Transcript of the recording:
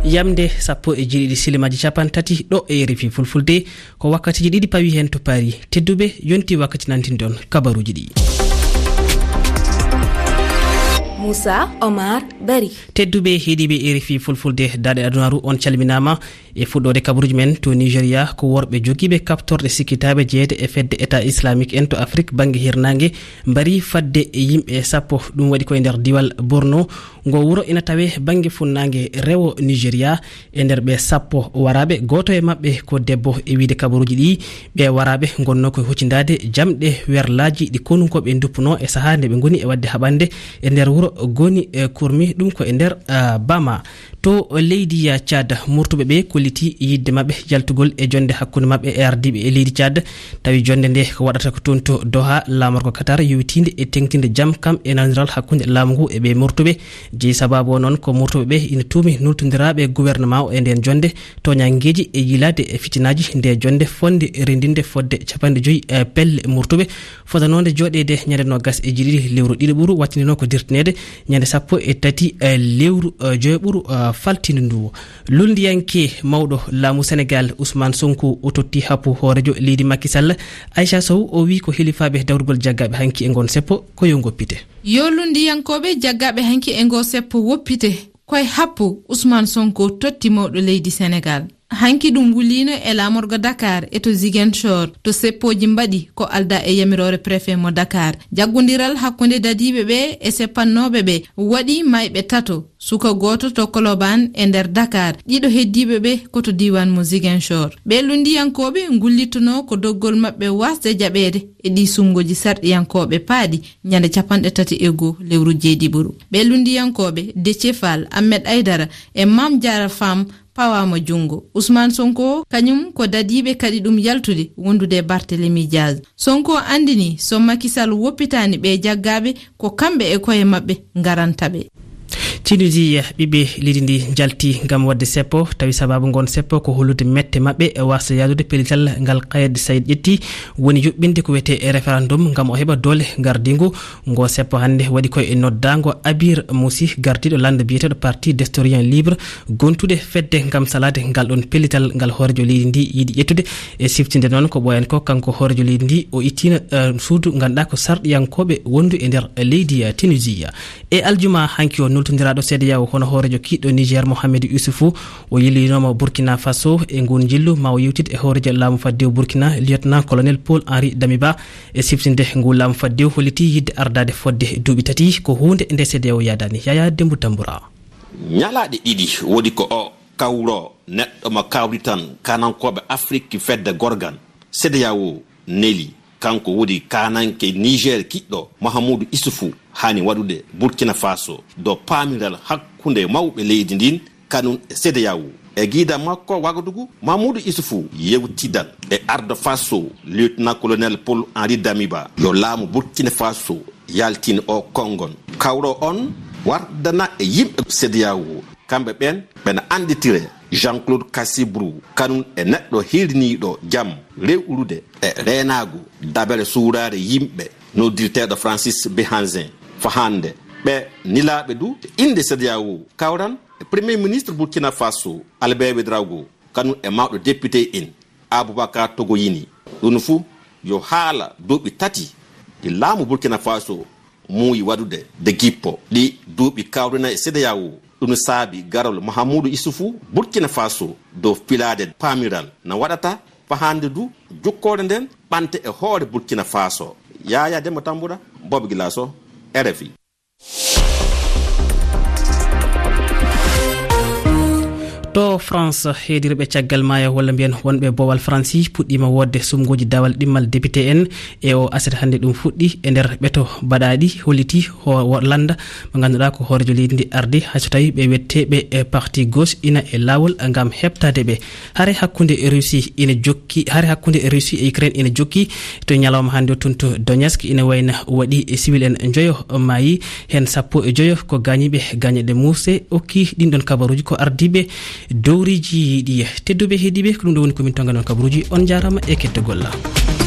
yamde sappo e jiɗiɗi silimaji capantati ɗo e RFI fulfulde ko wakkatiji ɗiɗi pawi hen to paari tedduɓe yonti wakkati nantindon kabaruji ɗi. Moussa Omar Bari tedduɓe heeɗiɓe RFI fulfulde daɗe adunaru on calminama e fuɗɗode kabaruji men to Nigeria ko worɓe jogiɓe kaftorde sikkitaɓe jeeyede e fedde état islamique en to Afrique banggue hirnangue mbari fadde e yimɓe sappo ɗum waɗi koye nder diwal Borno ngo wuro ina tawe banggue funnangue rewo Nigeria e nder ɓe sappo waraɓe goto e mabɓe ko debbo e wiide kabaruji ɗi ɓe waraɓe gonno koye huccindade jamɗe werlaji ɗi konunkoɓe duppuno e saaha nde ɓe goni e wadde haɓande e nder wuro goni kurmi ɗum ko e nder Bama to leydi Tchad murtuɓe ɓe kolliti yidde mabɓe jaltugol e jonde hakkude mabɓe e ardiɓe e leydi Tchad tawi jonde nde ko waɗata ko toon to Doha lamorgo Qatar yowitinde e tengtinde jaam kam e nandiral hakkude laamu ngu e ɓe murtuɓe jeeyi sababu o noon ko murtuɓe ɓe ina tuumi nultodiraɓe gouvernement o e nden jonde toñangueji e yilade e fitinaji nde jonde fonde rendinde fodde 50 pelle murtuɓe fodanode joɗede ñande nogas e jiɗiɗi lewru ɗiɗiɓuru wattinino ko dirtinede ñande sappo e tati lewru joyoɓuru faltinde ndu lundiyanke mawɗo laamu Sénégal Ousmane Sonko o totti happu hoorejo leydi Macky Sall Aïcha Sow o wi ko helifaɓe dawrugol jaggaɓe hanki e gon seppo ko yo goppite yo lundiyankoɓe jaggaɓe hanki e go seppo woppite koye happu Ousmane Sonko totti mawɗo leydi Sénégal hanki ɗum wulino e lamorgo Dakar e to Ziguinchor to seppoji mbaɗi ko alda e yamirore préfet mo Dakar jaggodiral hakkude dadiɓe ɓe e seppannoɓe ɓe waɗi mayɓe tato suka goto to Koloban e nder Dakar ɗiɗo heddiɓe ɓe koto diwan mo Ziguinchor ɓe lundiyankoɓe gullituno ko doggol mabɓe wasde jaɓede e ɗi sungoji sarɗiyankoɓe paaɗi ñande 31 lewru jeeɗiɓuru ɓe lundiyankoɓe Déthié Fall Ahmed Aïdara e Mame Diarra Fam pawama jungo Ousmane Sonko kañum ko dadiɓe kadi ɗum yaltude wondude Barthélémy Diaz Sonko andini so Macky Sall woppitani ɓe jaggaɓe ko kamɓe e koye mabɓe garantaɓe Tunisia ɓiɓɓe leydi ndi jalti gam wadde seppo tawi sababu gon seppo ko hollude mette mabɓe e wasta yadude pellital ngal Kayed Saïed ƴetti woni yuɓɓinde ko wiyete référendum gam o heɓa dole gardigo ngo seppo hande waɗi koye noddago Abir Moussi gardiɗo lande biyeteɗo parti d'historien libre gontude fedde gam salade ngal ɗon pellital ngal hoorejo leydi ndi yiiɗi ƴettude e siftinde noon ko ɓoyen ko kanko hoorejo leydi ndi o ittina suudu ganduɗa ko sarɗiyankoɓe wondu e nder leydi Tunisia e aljuma hanki o nultodiraɗo CEDEAO hono hoorejo kiɗɗo Niger Mohamedou Issoufou o yillinoma Burkina Faso e ngun jillu ma o yewtide e hoorejo laamu faddew Burkina lieutenant colonel Paul Henri Damiba e siftinde ngu laamu faddew holliti yidde ardade fodde duuɓi tati ko hunde nde CEDEAO yadani Yaya Dembo Tamboura ñalaɗe ɗiɗi wodi ko o kawro neɗɗo mo kawri tan kanankoɓe Afrique fedde gorgan CEDEAO neli kanko wodi kananke Niger kiɗɗo Mahamoudou Issoufou hani waɗude Burkina Faso do pamiral hakkunde mawɓe leydi ndin kanun e CEDEAO e guida makko wagadugu Mahamoudou Issoufou yewtidan e ardo Faso lieutenant colonel Paul Henri Damiba yo laamu Burkina Faso yaltini o kongon kawro on wardana e yimɓe CEDEAO kamɓe ɓen ɓena anditire Jean-Claude Cassibrou kanun e neɗɗo hirniɗo jaam rewrude e renago dabere suurare yimɓe noddirteɗo Francis Behanzin fa hande ɓe nilaɓe du inde CEDEAO kawran e premier ministre Burkina Faso Albert Ouedraogo kanun e mawɗo député en Aboubacar Togoyini ɗum fu yo haala duuɓi tati ɗi laamu Burkina Faso muuyi waɗude de gippo ɗi duuɓi kawrina e CEDEAO ɗum saabi garol Mahamoudou Issoufou Burkina Faso dow pilade pamiral na waɗata fahande du jukkorde nden ɓante e hoore Burkina Faso Yaya Dembo Tamboura Bob Gilaso RFI to France heedireɓe caggal maya walla mbiyen wonɓe bowal franci puɗɗima wodde sumgoji dawal ɗimmal député en e o aset hande ɗum fuɗɗi e nder ɓeto mbaɗaɗi holliti landa mo ganduɗa ko hoorejo leydi ndi ardi hayso tawi ɓe wetteɓe e parti gauche ina e lawol gam heɓtade ɓe haare hakkude Russie ina jokki haare hakkude Russie e Ukraine ina jokki to ñalawma hande tun to Donetsk ina wayna waɗi e civil en joyo maayi hen 15 ko gañiɓe gañeɗe muuse okki ɗin ɗon kabaruji ko ardiɓe dowriji ɗi tedduɓe heediɓe ko ɗum ɗo woni komin tonga noon kabaruji on jarama e kettogol